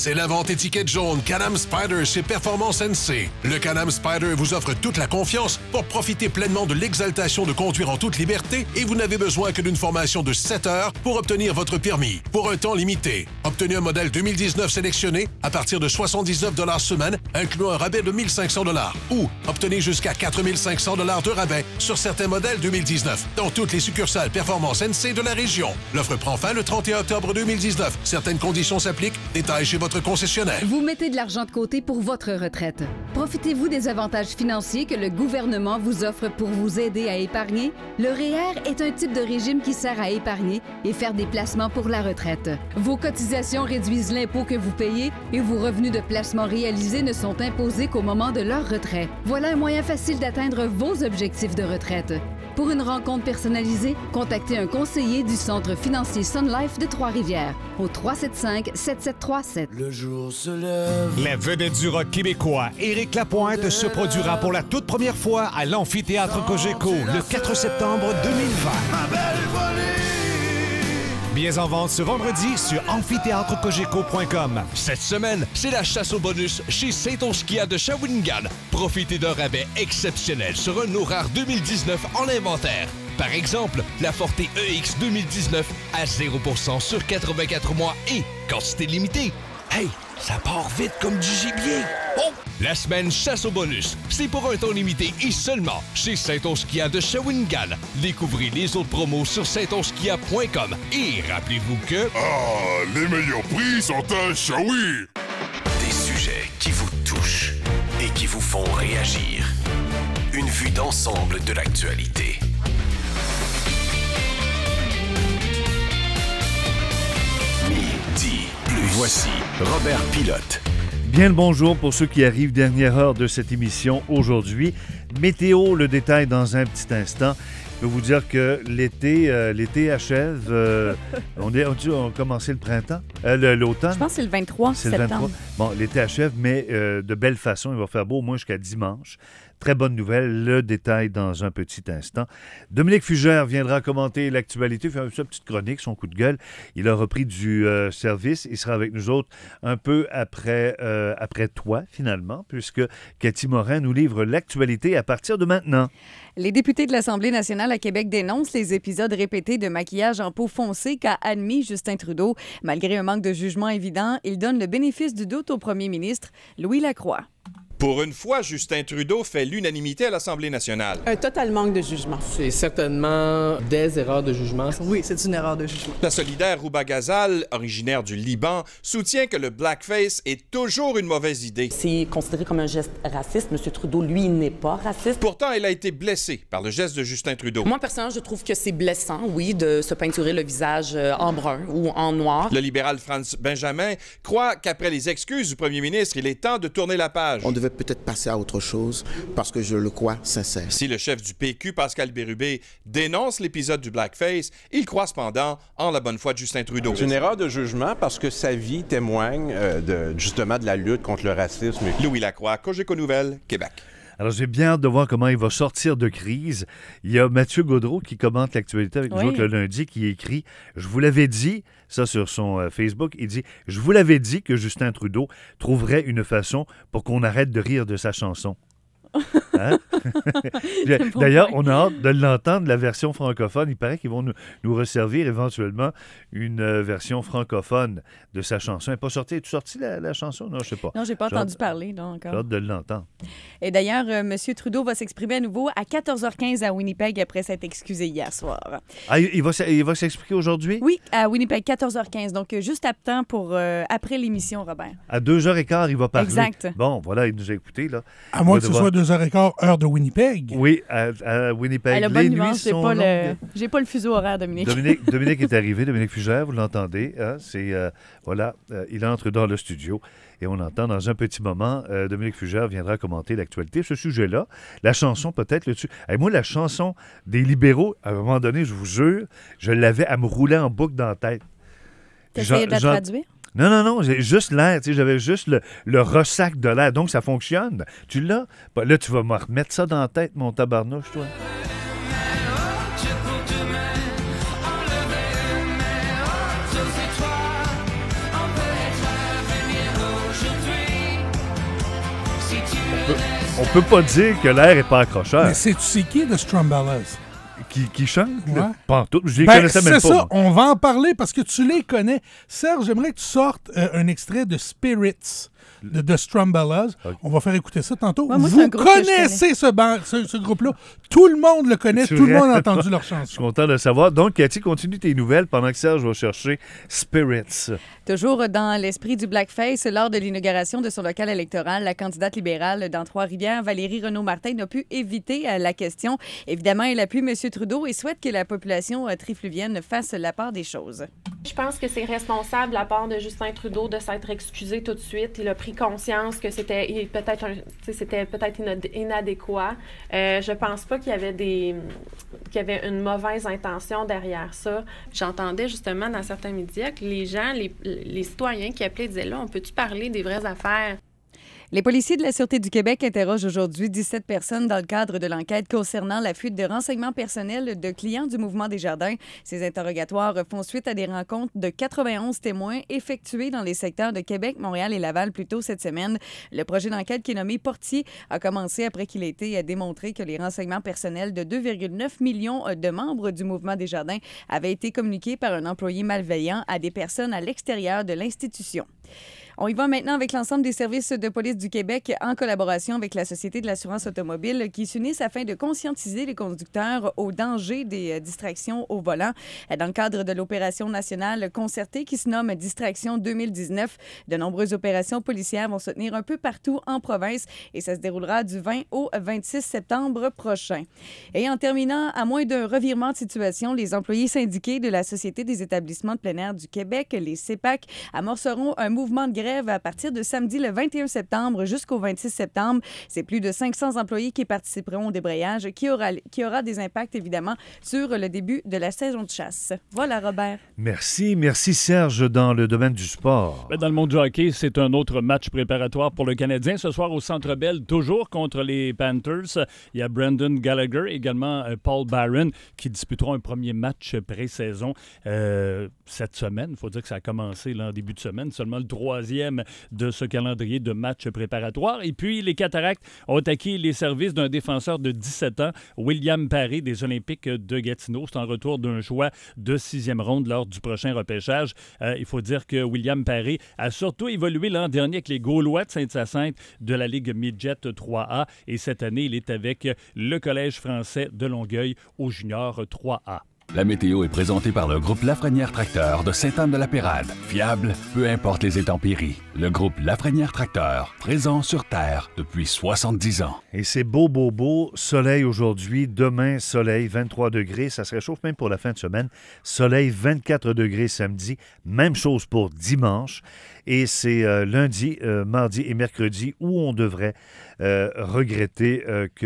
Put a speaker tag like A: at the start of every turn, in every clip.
A: C'est la vente étiquette jaune Can-Am Spyder chez Performance NC. Le Can-Am Spyder vous offre toute la confiance pour profiter pleinement de l'exaltation de conduire en toute liberté et vous n'avez besoin que d'une formation de 7 heures pour obtenir votre permis pour un temps limité. Obtenez un modèle 2019 sélectionné à partir de 79 $ semaine, incluant un rabais de 1 500 $ ou obtenez jusqu'à 4 500 $ de rabais sur certains modèles 2019 dans toutes les succursales Performance NC de la région. L'offre prend fin le 31 octobre 2019. Certaines conditions s'appliquent. Détails chez votre concessionnaire.
B: Vous mettez de l'argent de côté pour votre retraite. Profitez-vous des avantages financiers que le gouvernement vous offre pour vous aider à épargner? Le REER est un type de régime qui sert à épargner et faire des placements pour la retraite. Vos cotisations réduisent l'impôt que vous payez et vos revenus de placement réalisés ne sont imposés qu'au moment de leur retrait. Voilà un moyen facile d'atteindre vos objectifs de retraite. Pour une rencontre personnalisée, contactez un conseiller du Centre financier Sun Life de Trois-Rivières au 375-7737.
C: Le jour se lève.
D: La vedette du rock québécois, Éric Lapointe, se produira pour la toute première fois à l'Amphithéâtre Cogeco le 4 septembre 2020.
C: Ma belle volée.
D: Billets en vente ce vendredi sur amphithéâtrecogeco.com.
E: Cette semaine, c'est la chasse au bonus chez Saint-Oskia de Shawinigan. Profitez d'un rabais exceptionnel sur un Aurore 2019 en inventaire. Par exemple, la Forte EX 2019 à 0% sur 84 mois et quantité limitée. Hey, ça part vite comme du gibier! Oh! La semaine chasse au bonus, c'est pour un temps limité et seulement chez Saint-Oskia de Shawinigan. Découvrez les autres promos sur saintoskia.com et rappelez-vous que...
F: Ah, les meilleurs prix sont à Shawi!
G: Des sujets qui vous touchent et qui vous font réagir. Une vue d'ensemble de l'actualité. Midi plus. Voici Robert Pilote.
H: Bien le bonjour pour ceux qui arrivent, dernière heure de cette émission aujourd'hui. Météo, le détail dans un petit instant. Je peux vous dire que l'été achève. On a commencé le printemps, l'automne.
I: Je pense que c'est le 23 septembre.
H: Le 23. Bon, l'été achève, mais de belle façon. Il va faire beau au moins jusqu'à dimanche. Très bonne nouvelle, le détail dans un petit instant. Dominique Fugère viendra commenter l'actualité, faire sa petite chronique, son coup de gueule. Il a repris du service. Il sera avec nous autres un peu après toi, finalement, puisque Cathy Morin nous livre l'actualité à partir de maintenant.
I: Les députés de l'Assemblée nationale à Québec dénoncent les épisodes répétés de maquillage en peau foncée qu'a admis Justin Trudeau. Malgré un manque de jugement évident, il donne le bénéfice du doute au premier ministre, Louis Lacroix.
J: Pour une fois, Justin Trudeau fait l'unanimité à l'Assemblée nationale.
K: Un total manque de jugement.
L: C'est certainement des erreurs de jugement.
K: Oui, c'est une erreur de jugement.
J: La solidaire Rouba Ghazal, originaire du Liban, soutient que le blackface est toujours une mauvaise idée.
K: C'est considéré comme un geste raciste. M. Trudeau, lui, n'est pas raciste.
J: Pourtant, elle a été blessée par le geste de Justin Trudeau.
K: Moi, personnellement, je trouve que c'est blessant, oui, de se peinturer le visage en brun ou en noir.
J: Le libéral Franz Benjamin croit qu'après les excuses du premier ministre, il est temps de tourner la page.
M: On devait peut-être passer à autre chose parce que je le crois sincère.
J: Si le chef du PQ, Pascal Bérubé, dénonce l'épisode du blackface, il croit cependant en la bonne foi de Justin Trudeau.
N: C'est une erreur de jugement parce que sa vie témoigne justement de la lutte contre le racisme.
J: Louis Lacroix, Cogeco Nouvelles, Québec.
H: Alors, j'ai bien hâte de voir comment il va sortir de crise. Il y a Mathieu Gaudreault qui commente l'actualité avec nous autres le lundi, qui écrit « Je vous l'avais dit », ça sur son Facebook, il dit « Je vous l'avais dit que Justin Trudeau trouverait une façon pour qu'on arrête de rire de sa chanson. » Hein? D'ailleurs, on a hâte de l'entendre, la version francophone. Il paraît qu'ils vont nous resservir éventuellement une version francophone de sa chanson. Elle n'est pas sortie. Es-tu sorti la chanson? Non, je ne sais pas.
I: Non, je n'ai pas entendu parler encore.
H: J'ai hâte de l'entendre.
I: Et d'ailleurs, M. Trudeau va s'exprimer à nouveau à 14h15 à Winnipeg après s'être excusé hier soir.
H: Ah, il va s'expliquer aujourd'hui?
I: Oui, à Winnipeg, 14h15. Donc, juste à temps pour après l'émission, Robert.
H: À 2h15, il va parler.
I: Exact.
H: Bon, voilà, il nous a écoutés, là.
O: À moins que ce soit 2h15, heure de Winnipeg.
H: Oui, à Winnipeg.
I: La bonne nuance, j'ai pas le fuseau horaire, Dominique.
H: Dominique est arrivé, Dominique Fugère, vous l'entendez. Hein? Il entre dans le studio et on entend dans un petit moment, Dominique Fugère viendra commenter l'actualité. Ce sujet-là, la chanson peut-être, moi, la chanson des libéraux, à un moment donné, je vous jure, je l'avais à me rouler en boucle dans la tête.
I: T'essayais de la traduire?
H: Non, j'ai juste l'air, j'avais juste le ressac de l'air, donc ça fonctionne. Tu l'as? Là, tu vas me remettre ça dans la tête, mon tabarnouche, toi. On peut pas dire que l'air est pas accrocheur.
O: Mais c'est qui, The Strumballas?
H: Qui chante?
O: Ouais.
H: Pantoute. Je les connaissais même pas.
O: C'est ça,
H: moi.
O: on va en parler parce que tu les connais. Serge, j'aimerais que tu sortes un extrait de Spirits de The Strumballas. Okay. On va faire écouter ça tantôt.
I: Ouais, moi,
O: vous connaissez ce groupe-là. Tout le monde le connaît. Tout le monde a entendu leur chanson.
H: Je suis content de le savoir. Donc, Cathy, continue tes nouvelles pendant que Serge va chercher Spirits.
I: Toujours dans l'esprit du blackface, lors de l'inauguration de son local électoral, la candidate libérale dans Trois-Rivières, Valérie Renaud-Martin, n'a pu éviter la question. Évidemment, elle appuie M. Trudeau et souhaite que la population trifluvienne fasse la part des choses.
P: Je pense que c'est responsable de la part de Justin Trudeau de s'être excusé tout de suite. Il a pris conscience que c'était peut-être inadéquat. Je pense pas qu'il y avait une mauvaise intention derrière ça. J'entendais justement dans certains médias que les gens, les citoyens qui appelaient disaient là, on peut-tu parler des vraies affaires?
I: Les policiers de la Sûreté du Québec interrogent aujourd'hui 17 personnes dans le cadre de l'enquête concernant la fuite de renseignements personnels de clients du Mouvement des Jardins. Ces interrogatoires font suite à des rencontres de 91 témoins effectués dans les secteurs de Québec, Montréal et Laval plus tôt cette semaine. Le projet d'enquête qui est nommé Portier a commencé après qu'il ait été démontré que les renseignements personnels de 2,9 millions de membres du Mouvement des Jardins avaient été communiqués par un employé malveillant à des personnes à l'extérieur de l'institution. On y va maintenant avec l'ensemble des services de police du Québec en collaboration avec la Société de l'assurance automobile qui s'unissent afin de conscientiser les conducteurs au danger des distractions au volant. Dans le cadre de l'opération nationale concertée qui se nomme Distraction 2019, de nombreuses opérations policières vont se tenir un peu partout en province et ça se déroulera du 20 au 26 septembre prochain. Et en terminant, à moins d'un revirement de situation, les employés syndiqués de la Société des établissements de plein air du Québec, les CEPAC, amorceront un mouvement de grève à partir de samedi le 21 septembre jusqu'au 26 septembre. C'est plus de 500 employés qui participeront au débrayage qui aura des impacts évidemment sur le début de la saison de chasse. Voilà, Robert.
H: Merci Serge dans le domaine du sport.
Q: Dans le monde du hockey, c'est un autre match préparatoire pour le Canadien. Ce soir au Centre Bell, toujours contre les Panthers. Il y a Brendan Gallagher, également Paul Byron, qui disputeront un premier match pré-saison cette semaine. Il faut dire que ça a commencé là, en début de semaine, seulement le 3e de ce calendrier de matchs préparatoires. Et puis, les Cataractes ont acquis les services d'un défenseur de 17 ans, William Paré, des Olympiques de Gatineau. C'est en retour d'un choix de 6e ronde lors du prochain repêchage. Il faut dire que William Paré a surtout évolué l'an dernier avec les Gaulois de Sainte-Hyacinthe de la Ligue Midget 3A. Et cette année, il est avec le Collège français de Longueuil au Junior 3A.
R: La météo est présentée par le groupe Lafrenière Tracteur de Sainte-Anne-de-la-Pérade. Fiable, peu importe les intempéries. Le groupe Lafrenière Tracteur, présent sur Terre depuis 70 ans.
H: Et c'est beau. Soleil aujourd'hui, demain, soleil, 23 degrés. Ça se réchauffe même pour la fin de semaine. Soleil, 24 degrés samedi. Même chose pour dimanche. Et c'est lundi, mardi et mercredi où on devrait regretter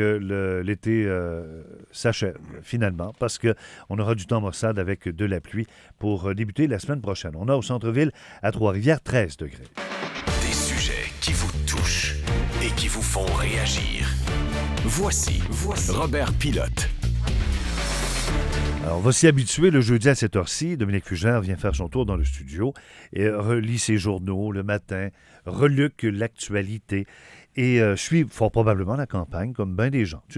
H: que l'été s'achève finalement parce qu'on aura du temps maussade avec de la pluie pour débuter la semaine prochaine. On a au centre-ville à Trois-Rivières 13 degrés.
G: Des sujets qui vous touchent et qui vous font réagir. Voici Robert Pilote.
H: Alors, on va s'y habituer le jeudi à cette heure-ci. Dominique Fugère vient faire son tour dans le studio et relit ses journaux le matin, reluque l'actualité. Et je suis fort probablement la campagne, comme bien des gens.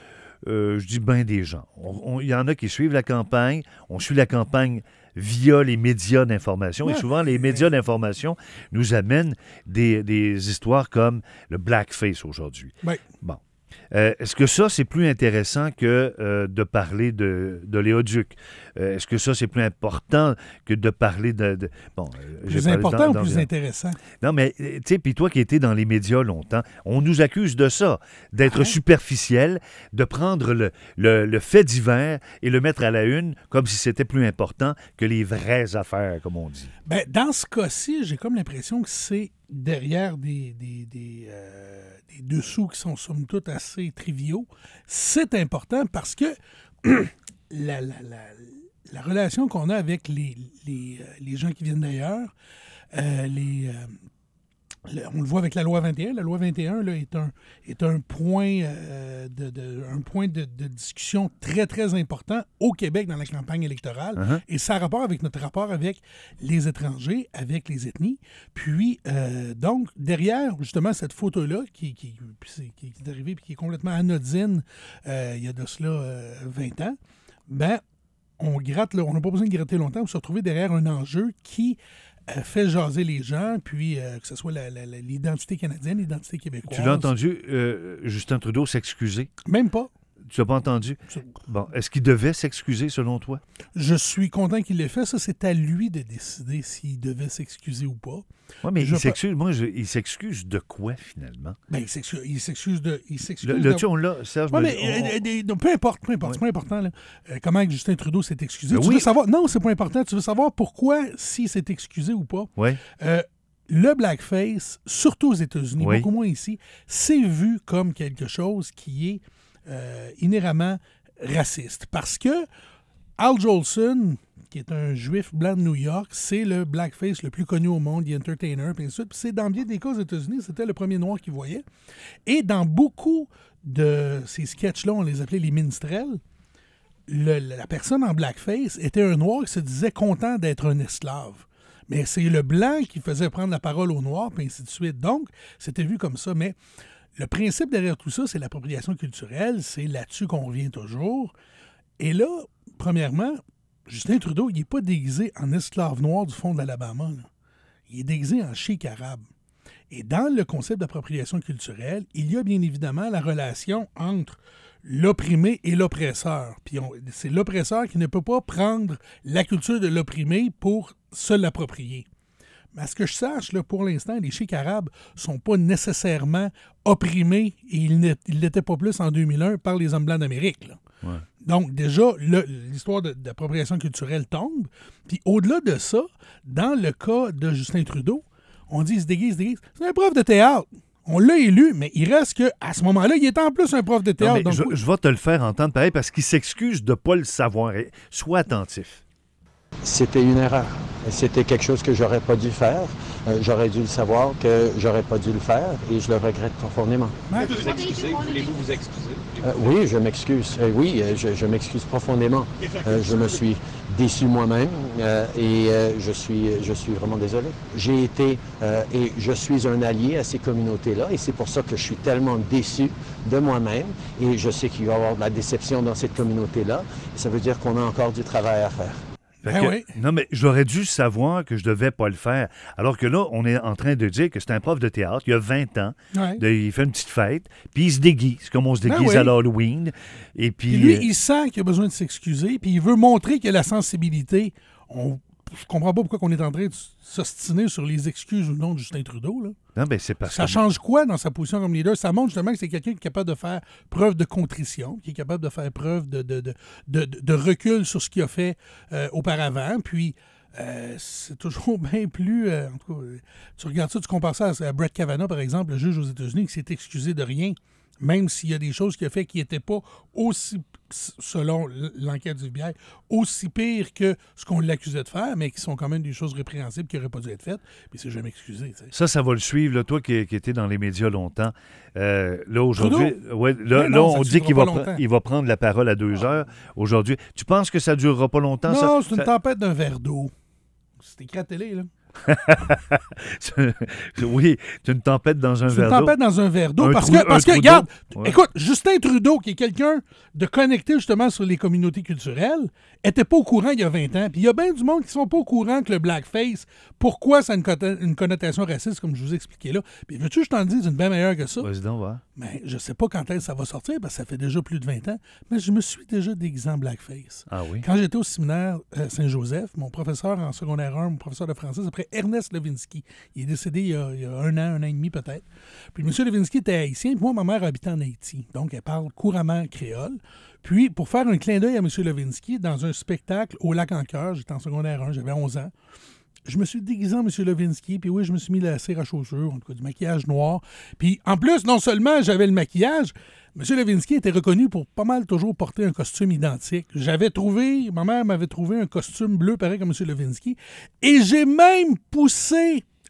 H: Je dis bien des gens. Il y en a qui suivent la campagne. On suit la campagne via les médias d'information. Ouais. Et souvent, les médias d'information nous amènent des histoires comme le blackface aujourd'hui.
O: Ouais.
H: Bon. Est-ce que ça, c'est plus intéressant que de parler de Léoduc? Est-ce que ça, c'est plus important que de parler de
O: plus important ou plus intéressant?
H: Non, mais, tu sais, puis toi qui étais dans les médias longtemps, on nous accuse de ça, d'être superficiel, de prendre le fait divers et le mettre à la une comme si c'était plus important que les vraies affaires, comme on dit.
O: Bien, dans ce cas-ci, j'ai comme l'impression que c'est derrière des dessous qui sont somme toute assez triviaux. C'est important parce que la relation qu'on a avec les gens qui viennent d'ailleurs, on le voit avec la loi 21. La loi 21 là, est un point, de discussion très, très important au Québec dans la campagne électorale. Et ça a rapport avec notre rapport avec les étrangers, avec les ethnies. Puis, donc, derrière, justement, cette photo-là qui est arrivée et qui est complètement anodine il y a de cela 20 ans, ben, on n'a pas besoin de gratter longtemps pour se retrouver derrière un enjeu qui fait jaser les gens, puis que ce soit l'identité canadienne, l'identité québécoise.
H: Tu l'as entendu, Justin Trudeau s'excuser?
O: Même pas.
H: Tu l'as pas entendu? Bon, est-ce qu'il devait s'excuser, selon toi?
O: Je suis content qu'il l'ait fait. Ça, c'est à lui de décider s'il devait s'excuser ou pas.
H: Oui, mais il s'excuse de quoi, finalement?
O: Ben, il s'excuse de...
H: Là-dessus, on l'a, Serge.
O: Peu importe, c'est pas important. Là. Comment Justin Trudeau s'est excusé. Tu veux savoir... Non, c'est pas important. Tu veux savoir pourquoi, s'il s'est excusé ou pas.
H: Oui.
O: Le blackface, surtout aux États-Unis, beaucoup moins ici, c'est vu comme quelque chose qui est inhéremment raciste. Parce que Al Jolson, qui est un juif blanc de New York, c'est le blackface le plus connu au monde, The Entertainer, puis ainsi de suite. Puis c'est dans bien des cas aux États-Unis, c'était le premier noir qu'il voyait. Et dans beaucoup de ces sketchs-là, on les appelait les minstrels, la personne en blackface était un noir qui se disait content d'être un esclave. Mais c'est le blanc qui faisait prendre la parole au noir, puis ainsi de suite. Donc, c'était vu comme ça. Mais le principe derrière tout ça, c'est l'appropriation culturelle. C'est là-dessus qu'on revient toujours. Et là, premièrement, Justin Trudeau, il n'est pas déguisé en esclave noir du fond de l'Alabama. Là. Il est déguisé en cheikh arabe. Et dans le concept d'appropriation culturelle, il y a bien évidemment la relation entre l'opprimé et l'oppresseur. Puis c'est l'oppresseur qui ne peut pas prendre la culture de l'opprimé pour se l'approprier. Mais à ce que je sache, là, pour l'instant, les cheikhs arabes ne sont pas nécessairement opprimés, et ils l'étaient pas plus en 2001 par les hommes blancs d'Amérique. Là. Ouais. Donc, déjà, l'histoire d'appropriation culturelle tombe. Puis, au-delà de ça, dans le cas de Justin Trudeau, on dit il se déguise. C'est un prof de théâtre. On l'a élu, mais il reste qu'à ce moment-là, il est en plus un prof de théâtre.
H: Non, donc... je vais te le faire entendre pareil parce qu'il s'excuse de ne pas le savoir. Sois attentif.
S: C'était une erreur. C'était quelque chose que j'aurais pas dû faire. J'aurais dû le savoir que j'aurais pas dû le faire et je le regrette profondément.
T: Vous excusez? Voulez-vous vous excuser?
S: Oui, je m'excuse. Je m'excuse profondément. Je me suis déçu moi-même et je suis vraiment désolé. J'ai été et je suis un allié à ces communautés-là et c'est pour ça que je suis tellement déçu de moi-même et je sais qu'il va y avoir de la déception dans cette communauté-là. Ça veut dire qu'on a encore du travail à faire.
H: Non, mais j'aurais dû savoir que je ne devais pas le faire. Alors que là, on est en train de dire que c'est un prof de théâtre, il a 20 ans, il fait une petite fête, puis il se déguise, comme on se déguise à l'Halloween. Et puis
O: lui, il sent qu'il a besoin de s'excuser, puis il veut montrer qu'il y a la sensibilité. Je comprends pas pourquoi on est en train de s'ostiner sur les excuses ou non de Justin Trudeau. Là.
H: Non, ben c'est parce
O: ça change quoi dans sa position comme leader? Ça montre justement que c'est quelqu'un qui est capable de faire preuve de contrition, qui est capable de faire preuve de recul sur ce qu'il a fait auparavant. Puis, c'est toujours bien plus... en tout cas, tu regardes ça, tu compares ça à Brett Kavanaugh, par exemple, le juge aux États-Unis, qui s'est excusé de rien, même s'il y a des choses qu'il a fait qui n'étaient pas aussi, selon l'enquête du FBI, aussi pires que ce qu'on l'accusait de faire, mais qui sont quand même des choses répréhensibles qui n'auraient pas dû être faites. Puis c'est jamais excusé. T'sais.
H: Ça va le suivre. Là, toi qui étais dans les médias longtemps, là, aujourd'hui, on dit qu'il va prendre la parole à 2 heures aujourd'hui. Tu penses que ça ne durera pas longtemps?
O: Non, c'est une tempête d'un verre d'eau. C'est écrit à la télé, là.
H: Oui, c'est une tempête dans un verre d'eau.
O: C'est une tempête dans un verre d'eau. Parce que regarde, écoute, Justin Trudeau, qui est quelqu'un de connecté justement sur les communautés culturelles, était pas au courant il y a 20 ans. Puis il y a bien du monde qui sont pas au courant que le blackface, pourquoi ça a une connotation raciste, comme je vous ai expliqué là. Puis veux-tu que je t'en dise une bien meilleure que ça?
H: Vas-y donc, va.
O: Mais je sais pas quand est-ce que ça va sortir, parce que ça fait déjà plus de 20 ans. Mais je me suis déjà déguisé en blackface.
H: Ah oui?
O: Quand j'étais au séminaire Saint-Joseph, mon professeur en secondaire 1, mon professeur de français, s'appelait Ernest Levinsky. Il est décédé il y a un an et demi peut-être. Puis M. Levinsky était haïtien, puis moi, ma mère habitait en Haïti. Donc, elle parle couramment créole. Puis, pour faire un clin d'œil à M. Levinsky, dans un spectacle au Lac-en-Cœur, j'étais en secondaire 1, j'avais 11 ans, je me suis déguisé en M. Levinsky, puis oui, je me suis mis la cire à chaussures, en tout cas du maquillage noir. Puis, en plus, non seulement j'avais le maquillage, M. Levinsky était reconnu pour pas mal toujours porter un costume identique. Ma mère m'avait trouvé un costume bleu pareil comme M. Levinsky, et j'ai même poussé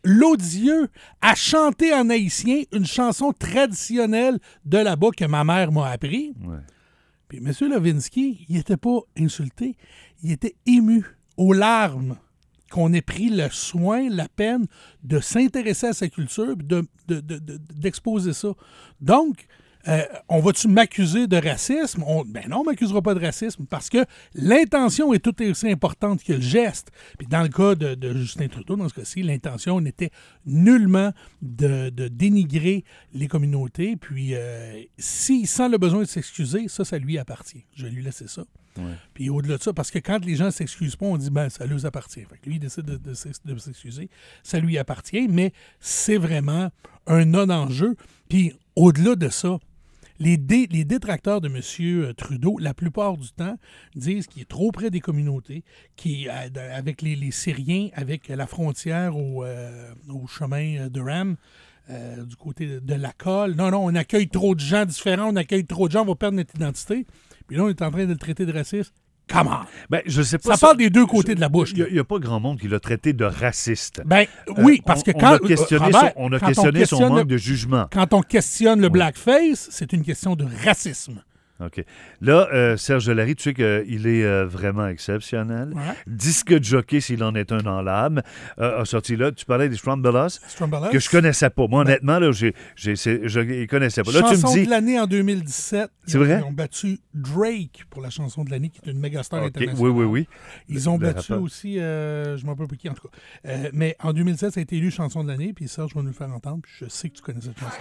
O: l'odieux à chanter en haïtien une chanson traditionnelle de là-bas que ma mère m'a appris.
H: Ouais.
O: Puis M. Levinsky, il n'était pas insulté, il était ému aux larmes qu'on ait pris le soin, la peine de s'intéresser à sa culture et d'exposer ça. Donc, on va-tu m'accuser de racisme? Ben non, on ne m'accusera pas de racisme parce que l'intention est tout aussi importante que le geste. Puis dans le cas de Justin Trudeau, dans ce cas-ci, l'intention n'était nullement de dénigrer les communautés. Puis s'il sent le besoin de s'excuser, ça lui appartient. Je vais lui laisser ça. Ouais. Puis au-delà de ça, parce que quand les gens ne s'excusent pas, on dit ben ça leur appartient. Fait que lui, il décide de s'excuser, ça lui appartient, mais c'est vraiment un non-enjeu. Puis au-delà de ça, les détracteurs de M. Trudeau, la plupart du temps, disent qu'il est trop près des communautés, avec les Syriens, avec la frontière au chemin de Ram, du côté de la colle. Non, on accueille trop de gens différents, on accueille trop de gens, on va perdre notre identité. Puis là, on est en train de le traiter de raciste. Come on!
H: Ben, je sais pas.
O: Ça parle des deux côtés de la bouche.
H: Il n'y a pas grand monde qui l'a traité de raciste.
O: Ben, oui, parce que quand...
H: On a questionné son manque de jugement.
O: Quand on questionne le blackface, c'est une question de racisme.
H: OK. Là, Serge Larry, tu sais qu'il est vraiment exceptionnel. Ouais. Disque jockey, s'il en est un dans l'âme, a sorti là. Tu parlais des Strombolas, que je connaissais pas. Moi, honnêtement, là, je ne connaissais pas. Là,
O: chanson
H: tu me dis...
O: de l'année en 2017.
H: C'est vrai?
O: Ils ont battu Drake pour la chanson de l'année, qui est une méga star internationale.
H: Oui.
O: Ils ont battu aussi, je ne me rappelle pas qui, en tout cas. Mais en 2017, ça a été élu chanson de l'année, puis Serge va nous le faire entendre, puis je sais que tu connais cette chanson.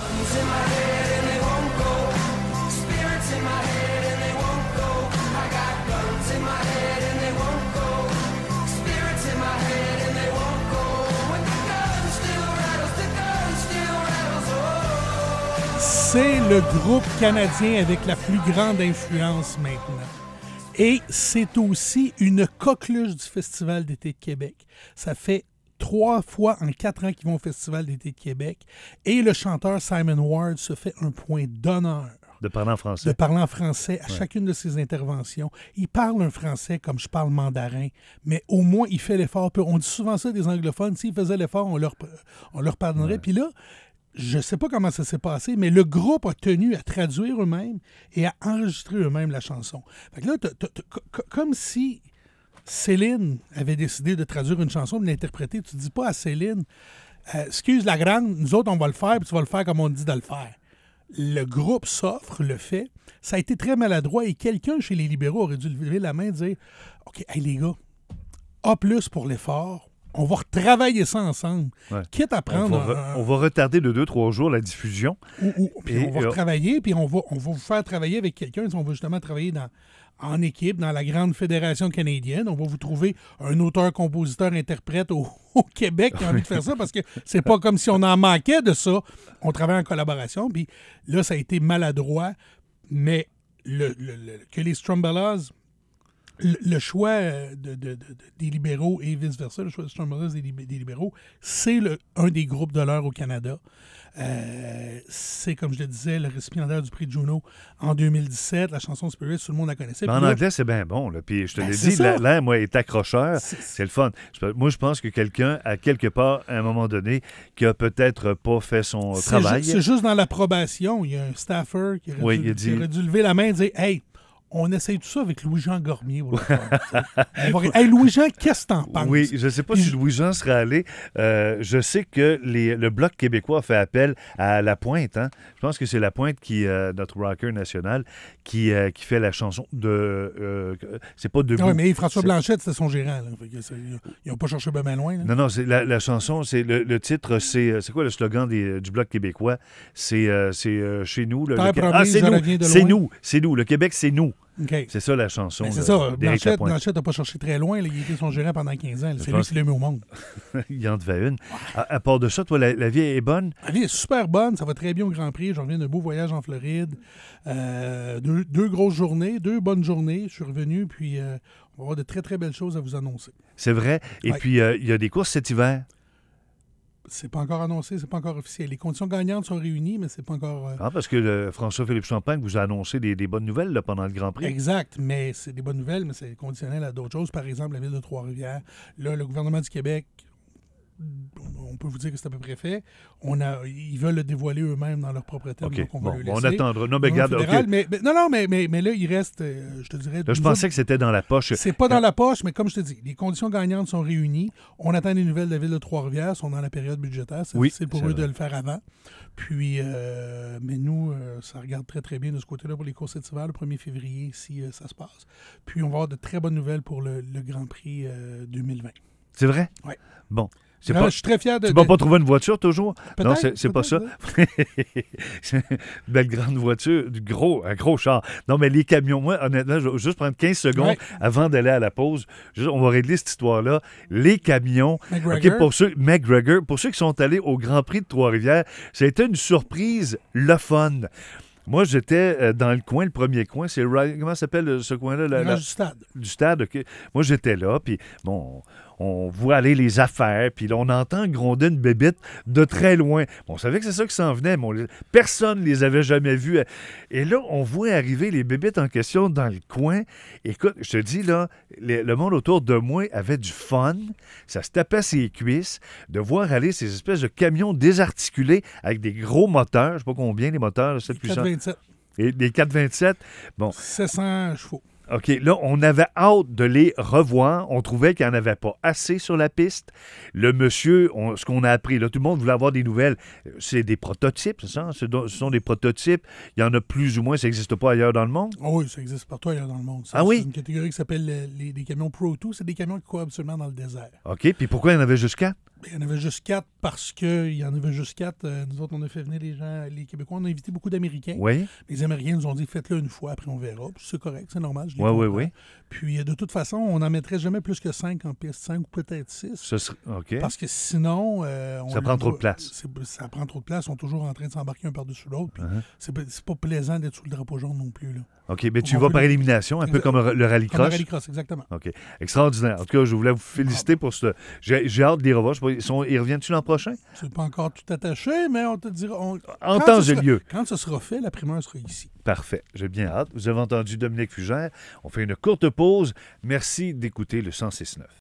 O: C'est le groupe canadien avec la plus grande influence maintenant. Et c'est aussi une coqueluche du Festival d'été de Québec. Ça fait 3 fois en 4 ans qu'ils vont au Festival d'été de Québec. Et le chanteur Simon Ward se fait un point d'honneur.
H: De parler en français.
O: De parler en français à chacune de ses interventions. Il parle un français comme je parle mandarin, mais au moins il fait l'effort. On dit souvent ça des anglophones. S'ils faisaient l'effort, on leur pardonnerait. Ouais. Puis là, je ne sais pas comment ça s'est passé, mais le groupe a tenu à traduire eux-mêmes et à enregistrer eux-mêmes la chanson. Fait que là, comme si Céline avait décidé de traduire une chanson, de l'interpréter, tu ne dis pas à Céline excuse la grande, nous autres, on va le faire, puis tu vas le faire comme on dit de le faire. Le groupe s'offre, le fait. Ça a été très maladroit et quelqu'un chez les libéraux aurait dû lever la main et dire OK, hey, les gars, A+ pour l'effort. On va retravailler ça ensemble. Ouais. Quitte à prendre...
H: On va retarder de 2-3 jours la diffusion.
O: Puis on va retravailler, puis on va vous faire travailler avec quelqu'un. On va justement travailler en équipe, dans la grande fédération canadienne. On va vous trouver un auteur, compositeur, interprète au Québec qui a envie de faire ça, parce que c'est pas comme si on en manquait de ça. On travaille en collaboration, puis là, ça a été maladroit, mais que les Strombolas... Le choix des libéraux et vice-versa, le choix de Strombolas des libéraux, c'est un des groupes de l'heure au Canada. C'est, comme je le disais, le récipiendaire du prix Juno en 2017. La chanson Spirit, tout le monde la connaissait.
H: En anglais, c'est bien bon. Là. Puis je te l'ai dit, l'air, moi, est accrocheur. C'est le fun. Moi, je pense que quelqu'un, à quelque part, à un moment donné, qui a peut-être pas fait son travail.
O: C'est juste dans l'approbation. Il y a un staffer qui aurait dû lever la main et dire « Hey, on essaye tout ça avec Louis-Jean Gormier. Hey, Louis-Jean, qu'est-ce que t'en penses?
H: Oui, je ne sais pas si Louis-Jean serait allé. Je sais que le Bloc québécois a fait appel à La Pointe. Hein? Je pense que c'est La Pointe, notre rocker national, qui fait la chanson de... c'est pas Debout.
O: Oui, mais François Blanchette, c'était son gérant. Là. Ils n'ont pas cherché bien loin. Là.
H: Non, c'est la chanson, c'est le titre, c'est quoi le slogan du Bloc québécois? C'est chez nous. C'est nous. Le Québec, c'est nous.
O: Okay.
H: C'est ça la chanson.
O: Ben, c'est ça. Blanchette n'a pas cherché très loin. Là. Il était son gérant pendant 15 ans. C'est lui qui l'a mis au monde.
H: Il en devait une. À part de ça, toi, la vie est bonne?
O: La vie est super bonne. Ça va très bien au Grand Prix. Je reviens d'un beau voyage en Floride. 2 grosses journées, 2 bonnes journées. Je suis revenu, puis on va avoir de très, très belles choses à vous annoncer.
H: C'est vrai. Et puis, il y a des courses cet hiver.
O: C'est pas encore annoncé, c'est pas encore officiel. Les conditions gagnantes sont réunies, mais c'est pas encore...
H: parce que François-Philippe Champagne vous a annoncé des bonnes nouvelles là, pendant le Grand Prix.
O: Exact, mais c'est des bonnes nouvelles, mais c'est conditionnel à d'autres choses. Par exemple, la ville de Trois-Rivières. Là, le gouvernement du Québec on peut vous dire que c'est à peu près fait. Ils veulent le dévoiler eux-mêmes dans leur propre terme.
H: OK.
O: Donc on va le laisser.
H: On attendra. Non, mais regarde.
O: Mais là, il reste, je te dirais...
H: Là, je pensais que c'était dans la poche.
O: C'est pas dans la poche, mais comme je te dis, les conditions gagnantes sont réunies. On attend des nouvelles de la Ville de Trois-Rivières. Ils sont dans la période budgétaire. C'est difficile pour eux de le faire avant. Puis, mais nous, ça regarde très, très bien de ce côté-là pour les courses cet hiver, le 1er février, si ça se passe. Puis, on va avoir de très bonnes nouvelles pour le Grand Prix 2020.
H: C'est vrai?
O: Oui.
H: Bon.
O: Je suis très fier de...
H: Tu ne vas pas trouver une voiture toujours? Non, c'est pas ça. Une belle grande voiture, un gros char. Non, mais les camions, moi, honnêtement, je vais juste prendre 15 secondes avant d'aller à la pause. On va régler cette histoire-là. Les camions, McGregor, pour ceux qui sont allés au Grand Prix de Trois-Rivières, ça a été une surprise, le fun. Moi, j'étais dans le coin, le premier coin. C'est comment s'appelle ce coin-là?
O: Du stade.
H: Du stade, OK. Moi, j'étais là, puis bon... On voit aller les affaires, puis là, on entend gronder une bébite de très loin. On savait que c'est ça qui s'en venait, mais personne ne les avait jamais vus. Et là, on voit arriver les bébites en question dans le coin. Écoute, je te dis, là, le monde autour de moi avait du fun. Ça se tapait ses cuisses de voir aller ces espèces de camions désarticulés avec des gros moteurs. Je ne sais pas combien les moteurs, c'est puissant.
O: 427.
H: Et des 427. Bon.
O: 700 chevaux.
H: OK, là, on avait hâte de les revoir. On trouvait qu'il n'y en avait pas assez sur la piste. Le monsieur, ce qu'on a appris, là, tout le monde voulait avoir des nouvelles. C'est des prototypes, c'est ça? Ce sont des prototypes. Il y en a plus ou moins, ça n'existe pas ailleurs dans le monde?
O: Oh oui, ça existe partout ailleurs dans le monde.
H: Ah oui?
O: C'est une catégorie qui s'appelle les camions Pro 2. C'est des camions qui courent absolument dans le désert.
H: OK, puis pourquoi il y en avait juste 4?
O: Il y en avait juste 4 parce qu'il y en avait juste 4. Nous autres, on a fait venir les gens, les Québécois. On a invité beaucoup d'Américains.
H: Oui.
O: Les Américains nous ont dit, faites-le une fois, après on verra. Puis c'est correct, c'est normal.
H: Oui.
O: Puis de toute façon, on n'en mettrait jamais plus que 5 en piste. 5 ou peut-être 6.
H: OK.
O: Parce que sinon...
H: ça prend trop de place.
O: Ça prend trop de place. Ils sont toujours en train de s'embarquer un par-dessus l'autre. Puis c'est pas plaisant d'être sous le drapeau jaune non plus. Là.
H: OK, mais tu vas par élimination, un peu comme le rallycross.
O: Comme le rallycross, exactement.
H: OK. Extraordinaire. En tout cas, je voulais vous féliciter pour ce... J'ai hâte de les revoir. Ils reviennent-tu l'an prochain?
O: C'est pas encore tout attaché, mais on te dira...
H: En temps et lieu.
O: Quand ce sera fait, la primeur sera ici.
H: Parfait. J'ai bien hâte. Vous avez entendu Dominique Fugère. On fait une courte pause. Merci d'écouter le 106.9.